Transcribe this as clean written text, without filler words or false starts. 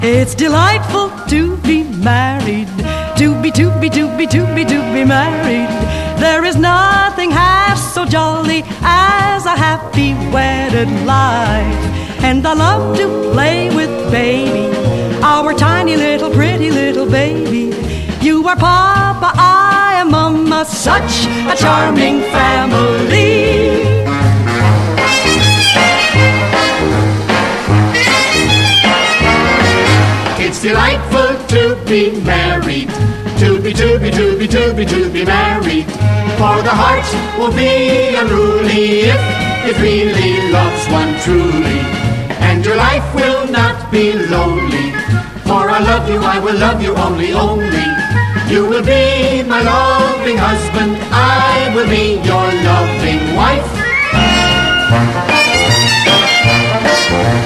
It's delightful to be married, to be married. There is nothing half so jolly as a happy wedded life. And I love to play with baby, our tiny little pretty little baby. You are Papa, I am Mama, such a charming family. It's delightful to be married, to be married. For the heart will be unruly if it really loves one truly. And your life will not be lonely, for I love you, I will love you only. You will be my loving husband, I will be your loving wife.